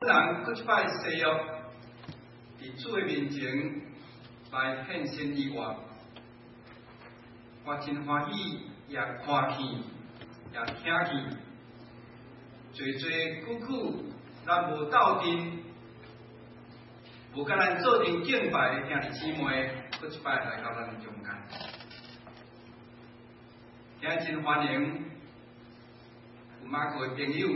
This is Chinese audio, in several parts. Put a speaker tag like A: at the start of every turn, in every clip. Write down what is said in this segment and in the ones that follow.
A: 人搁一摆西约，伫主的面前来献身以外，我真欢喜，也看见，也听见，久久，咱无斗阵，无甲咱做阵敬拜的兄弟姊妹，搁一摆来到咱的中间。今日真欢迎有马国的朋友，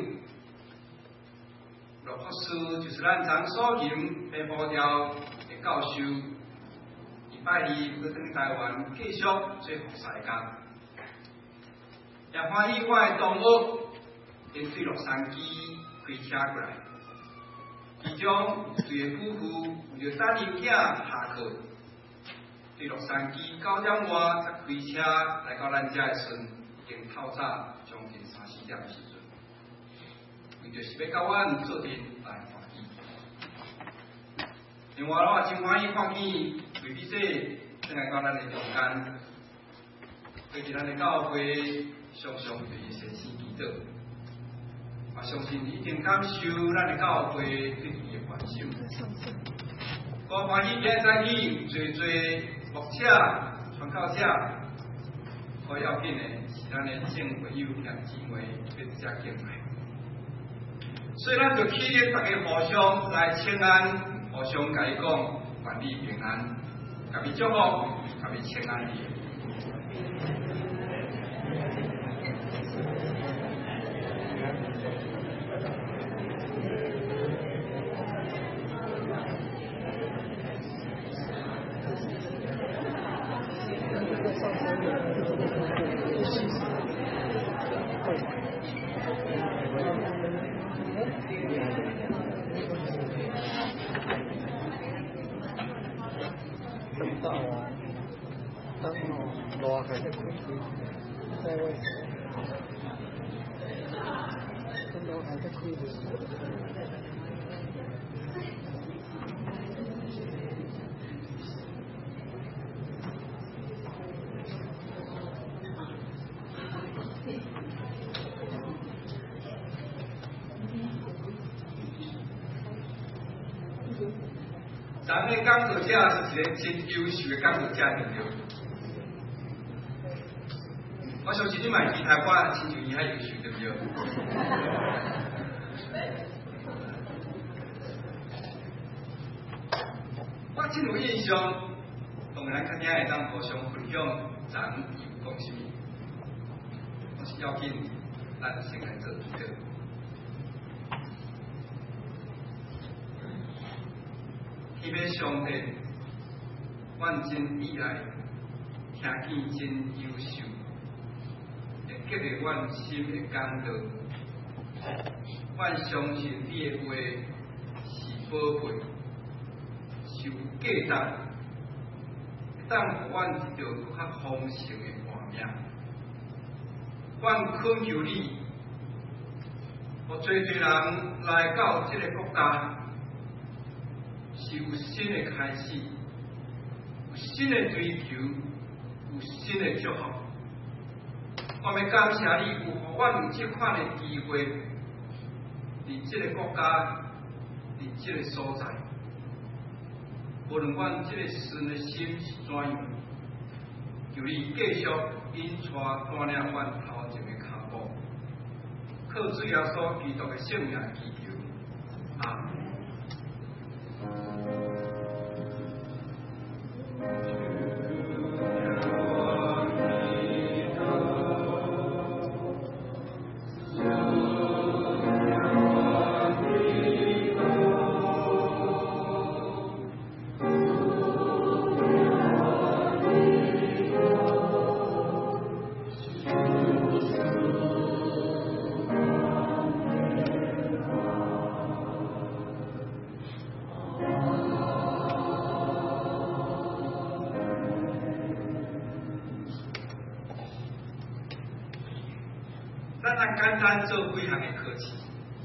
A: 罗博士就是咱张所吟的布条的教授，礼拜二要回台湾继续做服侍工。也欢喜我的同学因对洛杉矶开车过来，其中一个夫妇为了等因囝下课，对洛杉矶9点外才开车来到咱遮的时，已经透早将近3、4点的时阵，为就是要甲阮做阵来欢喜。另外，我真欢喜看见为比说正来到咱的中间，对伫咱的教会常常对伊先生祈祷，我相信你一定感受咱的教会对伊的关心。我欢喜今日早起牧者、传教者，可要紧的是咱的正朋友兄姊妹要遮敬爱。所以咱就起立，大家互相来请安，互相甲伊讲，愿你平安，甲伊祝福，甲伊请安去。咱的讲道者是一个真优秀的讲道者，对不对？我相信你嘛期待我亲像伊遐优秀，对不对？我真有印象，当然肯定会当互相分享咱有讲什么，但是要紧，咱先来做祈祷。迄个上帝，阮真意爱，听见真优秀，会激励阮心的感动。阮相信你的话是宝贝，是有价值，当互阮一条更较丰盛的活命。阮恳求你，互最人来到这个国家。是有新的开始，有新的追求，有新的祝福。我要感谢你，有互阮有这款的机会，伫这个国家，伫这个所在。无论阮这个神的心是怎样，求你继续引带带领阮头前的脚步，靠主耶稣基督的圣名祈求，阿们。咱来简单做几项的课题。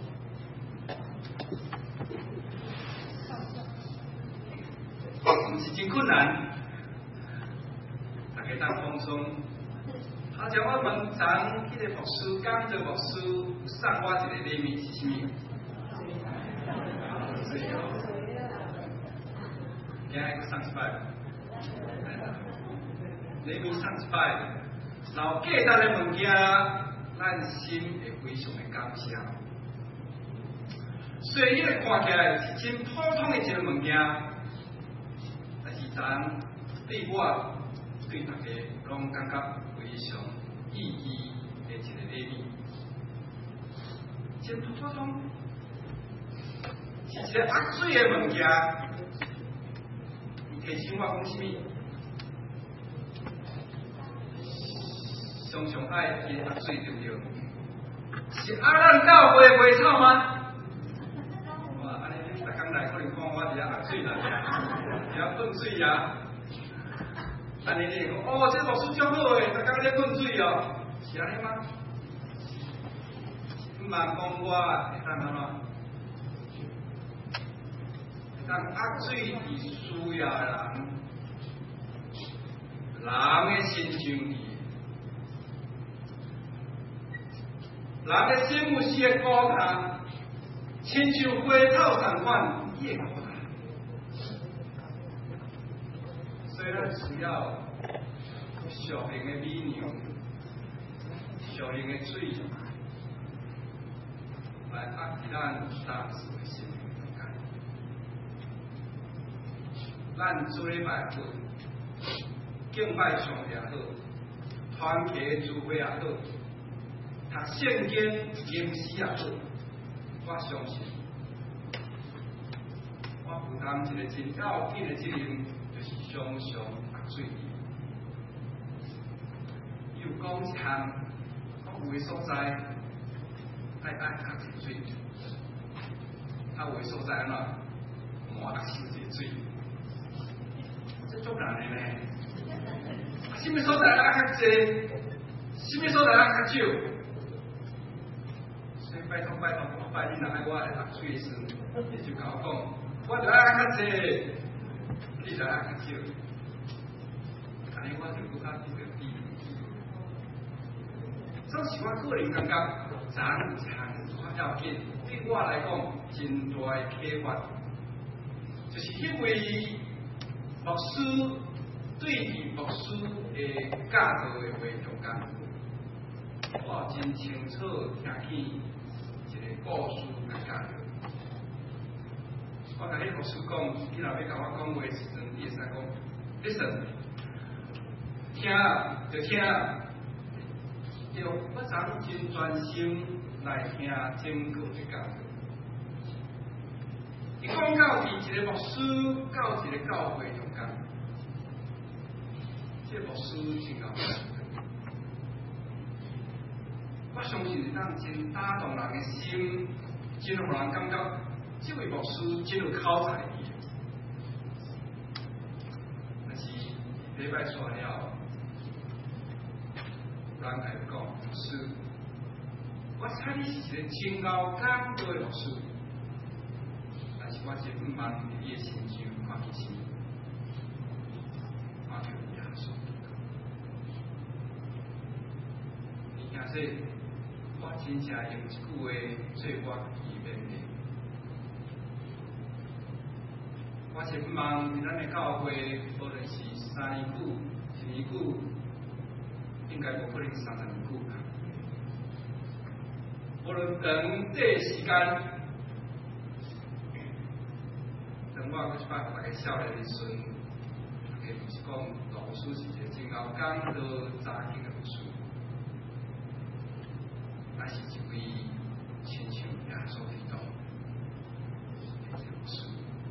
A: 毋是真困难，大家当放松。好像我问昨迄个牧师，讲这牧师送我一个礼物是啥物？ 水哦。今日去上一摆，你咪上一摆，然后价值的物件，咱心会非常的感谢。虽然伊看起来是真普通的一个物件，但是咱对我对大家拢感觉非常意义的一个礼物，真普通，是一个压水的物件。伊提醒我讲什么？常常爱伊压水对不对？是咱教会的花草吗？来可能看我伫遐压水啦，伫遐喷水啊！安尼你讲哦，这牧师足好诶，大家咧喷水哦，是安尼吗？毋茫讲我会当安怎？会当压水是需要人诶心情去，人诶心有时会孤单。亲像花草同款，伊会孤单，所以咱需要属灵的美娘、属灵的水，来压伫咱当时的心灵中间。咱做礼拜好，敬拜上也好，团契聚会也好，读圣经、吟诗也好。我相信，我负担一个真要紧的责任，就是常常压水。有讲一项，讲有的所在爱压一水，有的所在安怎满收一个水，这足难的呢。什么所在压较济，什么所在压较少？拜托，拜你若爱我来压水的时，你就甲我讲，我就爱较济，你就爱较少，安尼我就搁较比较低。总是我个人感觉，咱有一项较要紧，对我来讲真大的启发，就是因为牧师对于牧师的教导的话中间，我真清楚听见。故事来教导，我甲你牧师讲，你若要甲我讲话时阵，你会使讲 ，listen， 听就听，对，我昨真专心来听整个的教导。伊讲到伫一个牧师到一个教会中间，这牧师真够。我相信是当真打动人的心，真让人感觉这位牧师真有口才。但是礼拜煞了，人来讲牧师，我猜你是一个真有讲道的牧师，但是我真毋茫你的心上看起什么，看到耶稣。你听说？我真正用一句话做我纪念的。我是毋茫伫咱的教会，无论是3年久、1年久，应该无可能30年久。无论长短时间，当我搁一摆互大家少年的时阵，大家就是讲，老师是一个真有讲道、查经的牧师。但是一位亲像耶稣基督的牧师，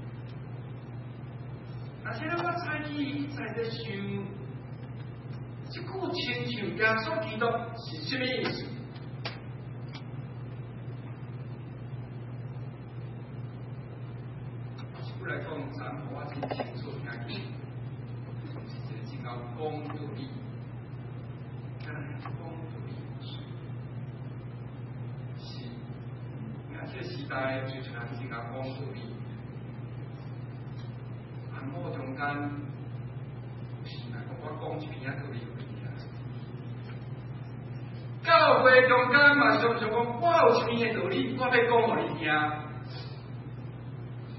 A: 而且我猜起在在想，这句亲像耶稣基督是什么意思？我来讲，咱我真清楚听见，是一个真有讲道理，讲道理。这时代追求人真有讲道理，按我中间，是来讲我讲一篇道理给你听。教会中间嘛，常常讲我有一篇道理，我要讲给你听。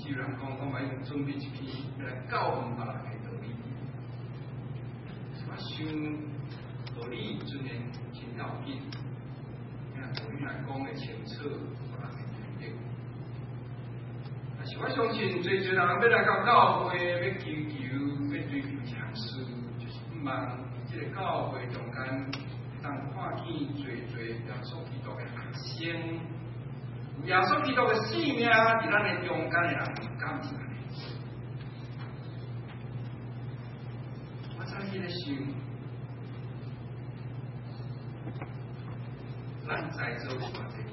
A: 是有人讲，我嘛用准备一篇来教训别人的道理。我想道理真然真要紧，道理来讲的清楚，别人会听得。但是我相信，最多人要来到教会，要求要追求强势，就是不望这个教会中间，当看见最耶稣基督的学生。耶稣基督的性命，伫咱的中间的人感受。我在迄个想，咱在座有偌济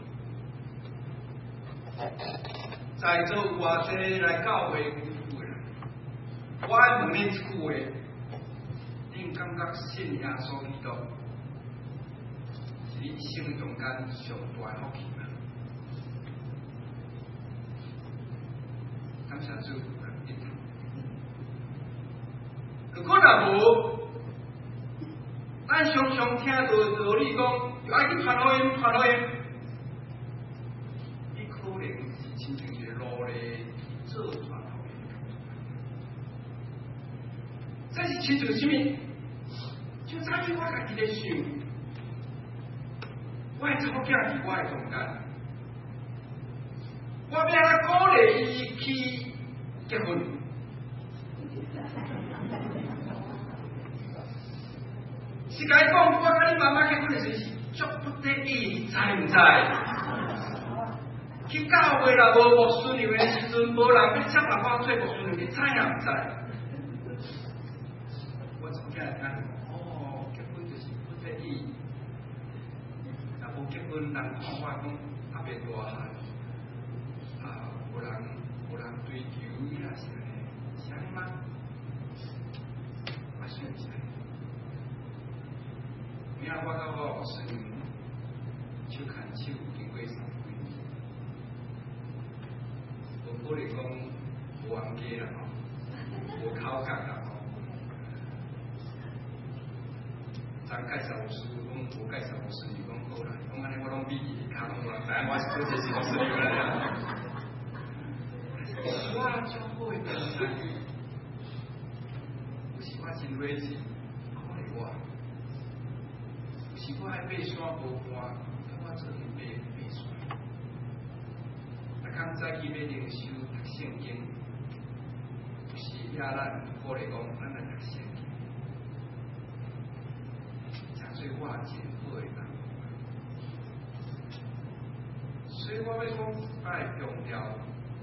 A: 在座有偌济来教会服务的人，我爱问恁一句话：恁感觉信耶稣基督是你生命中间上大的福气吗？感谢主，如果若无，咱常常听到道理讲，要爱去传福音，传福音，你可能是亲像一个奴隶做传福音。这是亲像什么？就早起我家己咧想，我的查某囝伫我的中间。我要来鼓励伊去结婚，是甲伊讲，我甲你妈妈结婚的时是足不得已，知唔知？去教会啦，无牧师娘的时阵，无人要接人我做牧师娘，你知影唔知？我从今日听，哦，结婚就是不得已，若无结婚，人看我讲阿变大汉。有人追求也是安尼，是安尼吗？我想是安尼。明仔我甲我牧师娘手牵手经过3几年，无可能讲无冤家啦吼，无口角啦吼。咱介绍牧师，讲无介绍牧师，讲好啦，讲安尼我拢比伊卡拢无人知，我是做这是牧师娘啦。我教会的人，有时我真委屈，可怜我；有时我爱爬山无伴，我做阵爬山。啊，刚早起要灵修读圣经，有时也咱可能讲咱来读圣经，诚做我真好的人。所以我要讲爱强调。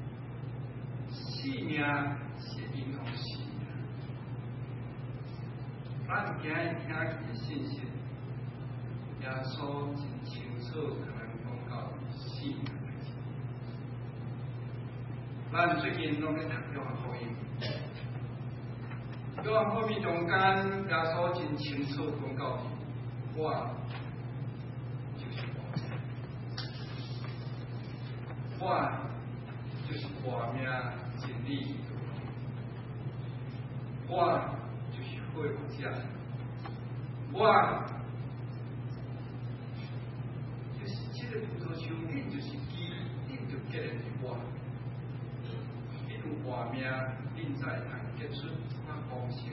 A: 性命是影响性命，咱今日听的信息，耶稣真清楚甲咱讲到性命的代志。咱最近拢咧读约翰福音，约翰福音中间，耶稣真清楚讲到，我就是我就是活命。真理，我就是会有者，我就是这个葡萄树，你就是基，你就结了我，你有活命，你才通结出我丰盛。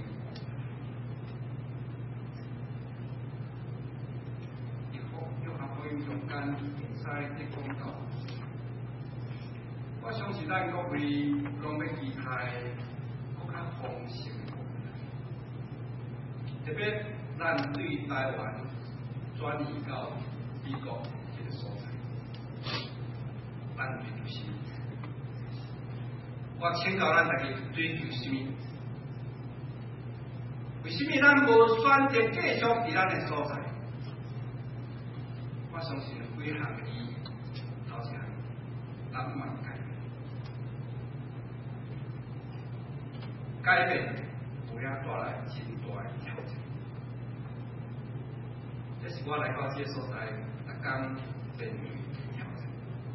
A: 约翰福音中间，应使咧讲到。我相信咱各位拢要期待更较丰盛，特别咱对台湾转移到美国这个所在，咱追求什么？我请教咱大家追求什么？为什么咱无选择继续伫咱的所在？我相信几项的意义，头先咱慢改。改变有影带来真大的挑战，这是我来到这个所在，逐天面对的挑战。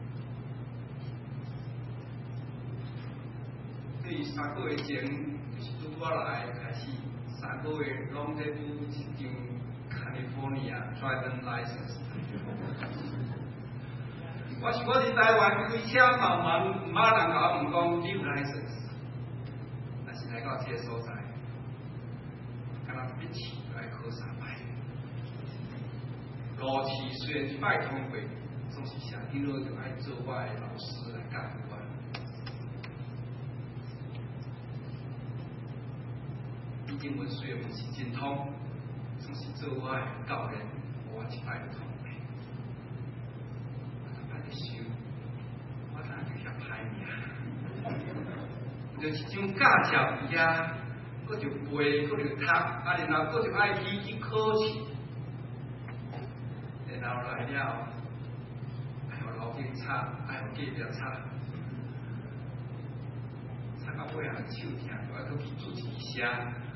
A: 对3个月前，就是拄我来开始，3个月拢在补一张 California Driving License。 我是台湾开车茫茫，唔马人甲我问讲你有 license， 但是来到这个所在，敢若必须来考3摆。路试虽然1摆通过，总是下底落就爱做我的老师来教我。英文虽然不是真通，总是做我的教练，我1摆就通过。我哪就遐歹命，就是种驾照伊啊，佫就背，佫就读，然后佫就爱去考试，然后来了，哎互老警察，哎互隔壁插，插到尾啊手疼，就爱佫去注一支声，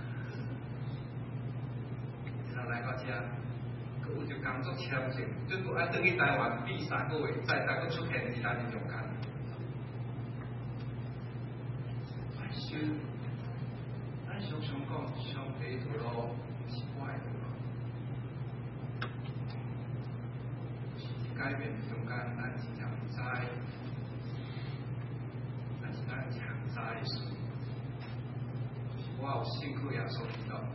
A: 然后来到遮。有就工作签证，最佫爱转去台湾比3个月，再佫出现伫咱的中间。咱常常讲，上帝道路是我的道路，是改变中间，咱真正唔知，但是咱常知的事，就是我有信靠耶稣基督。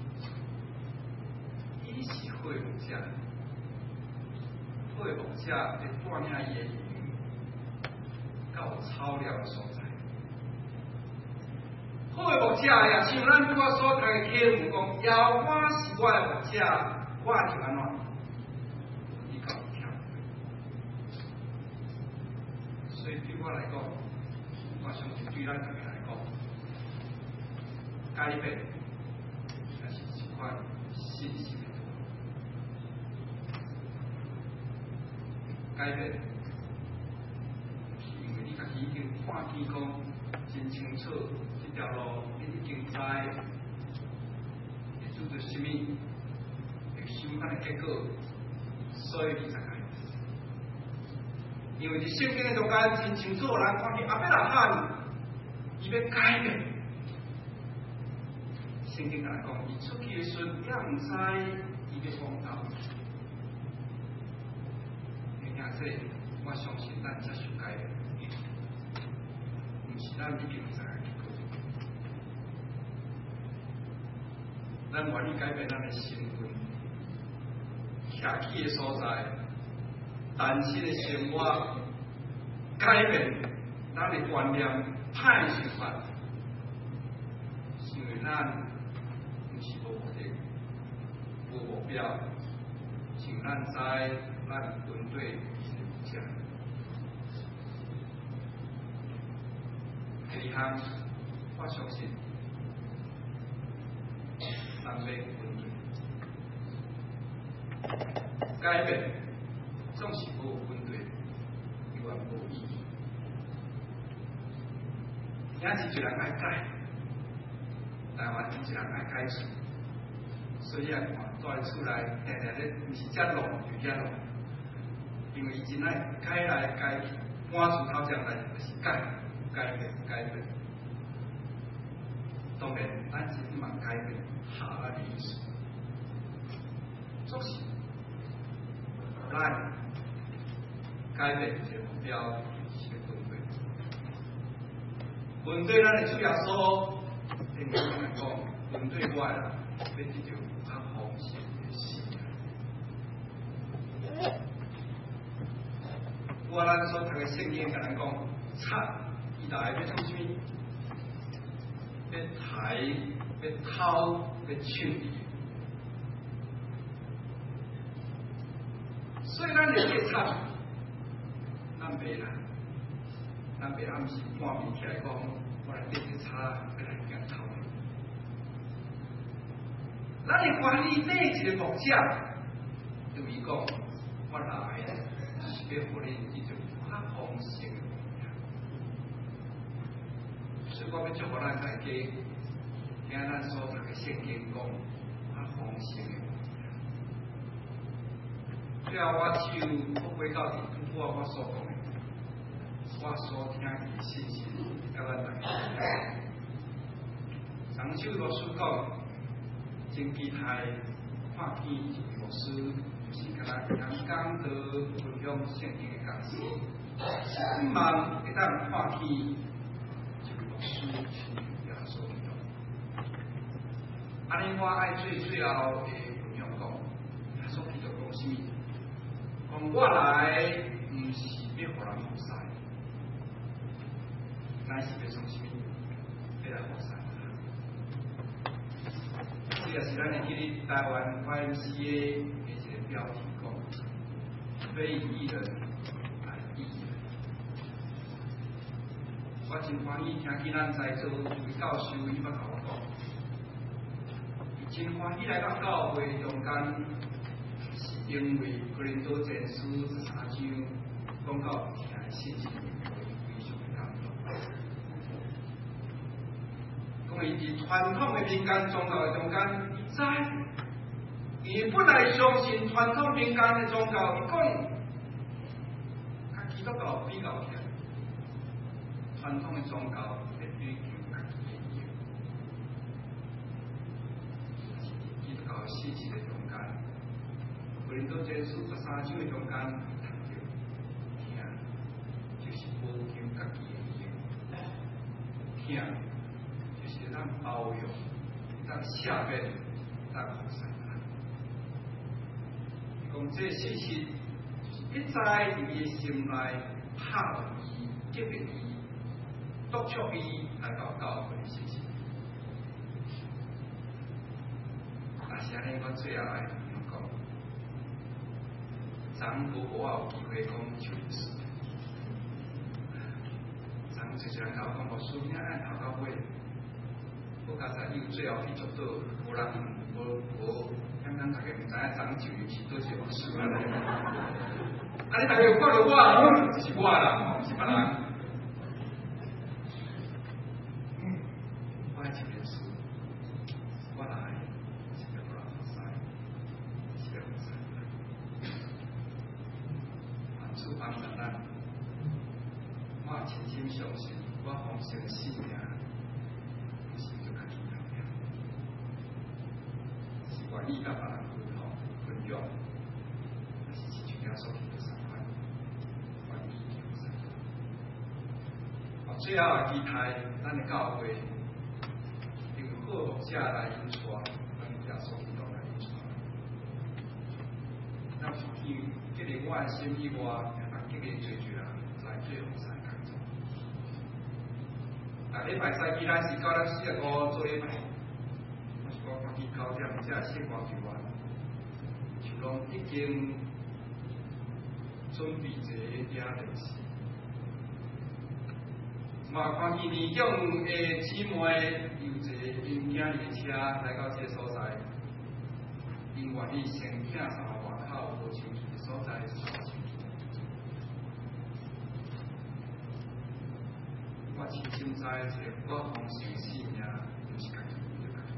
A: 伊是会幕者，会幕者会带领伊的语到有草料的所在。会幕者也像咱拄仔所读的启示讲，耶和华是我的牧者，我就安怎？你搞跳。所以对我来讲，我相信对咱大家来讲，改变也是一款信心。改变，是因为你家己已经看见讲真清楚，这条路你已经知会做着什么，会收咱的结果，所以你才改。因为伫圣经的中间真清楚，咱看见亚伯拉罕伊要改变，圣经来讲，伊出去的时阵也唔知伊要讲到。所以，我相信咱接受改变，唔是咱已经知的结果。咱愿意改变咱的身份，徛起的所在，单身的生活，改变咱的观念、歹想法，因为咱唔是无目的、无目标，像咱知咱军队。第二项，我相信，咱要军队改变，总是无军队永远无意义。也是一人爱改，台湾一人爱改厝，所以啊，看住厝内定定咧，毋是遮乱就遐乱。因为伊真爱改来改去，搬厝头上来就是改变。当然，咱真希望改变下咱的意思，总是咱改变一个目标是个军队。军队咱的主要所，应该来讲，军队外啦，要一条较丰盛的事。我咱所读的圣经，甲咱讲，贼伊来要做什么？要刣、要偷、要抢你。所以咱的警察，咱袂啦，咱袂暗时半暝起来讲，我来对警察要来检偷。咱的管理第一个目者，就是讲，我来是要互你一种较丰盛的物件。所以我要祝福咱大家，听咱所读的圣经讲，较丰盛的物件。最后，我就复回到我所讲的，我所听的信息，甲咱大家。上首老师讲，真期待看见一个牧师就是敢若人讲到分享圣经的故事，希望会当看见就牧师耶稣基督。安尼我爱最后的分享讲，耶稣基督讲什么？讲我来毋是要互人服侍，乃是要从什么？要来服侍。这也是咱的今日台湾 YMCA 的一个标题讲，非以义人来义人。我真欢喜听见咱在座一位教授伊捌甲我讲，伊真欢喜来到教会中间，是因为哥林多前书13章讲到听的信息，非常的感动。讲伊伫传统的民间宗教的中间，伊知，伊本来相信传统民间的宗教，伊讲，甲基督教比较起来，传统的宗教在追求家己的义，基督教信息的中间，哥林多前书13章的中间，读着听，就是保求家己的义，听。就是咱包容，咱下面，咱服侍咱。讲这信息，就是一再伫伊心内拍伊、激励伊、督促伊来到教会的信息。但是安尼，我最后爱讲，咱无我有机会讲就是，咱就是来搞讲，我书面按头到尾。我刚才有最后去做到，无人无，刚刚大家唔知影长久是倒一个事啊！啊，你大家有看到我，就是我啦，是别人。我爱一本书，我来是要互人服侍，是要服侍。凡事帮助咱，我真心相信，我奉献性命。愿意甲别人分享，是像耶稣基督相款，愿意去分享。最后期待咱的教会由好牧者来引带，咱耶稣基督来引带。咱是去激励我的心以外，也激励最人来做服侍工作。礼拜三依然是到咱45做礼拜。我看去9点，这星光就完，就讲已经准备一个夜练习。嘛看见年长的姊妹有一个因囝的车来到这个所在，因愿意先请上外口无手机的所在收手机。我真心知这我奉献性命就是家己。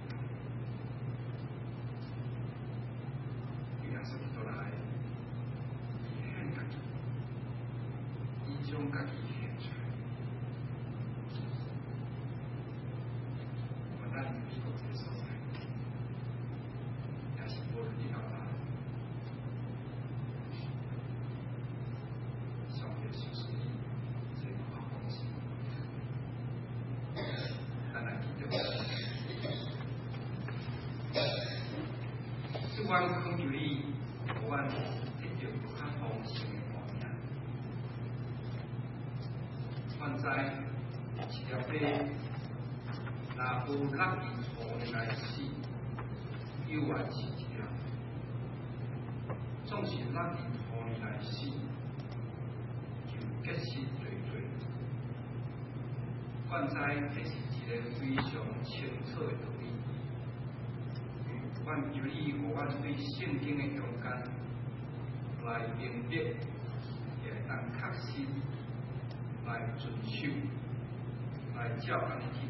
A: 将家己献出来，我咱美国这个所在，也是无论你到哪，上帝就是你最好方式。咱来记住，即阮恳求你，阮一定有较丰盛的画面。阮知是条街，若无落地土的来死，有缘是一条；总是落地土的来死，就结实最多。阮知这是一个非常清楚的道理。阮求你，互阮对圣经的中间来明白，也当确实。来遵守，来照安尼去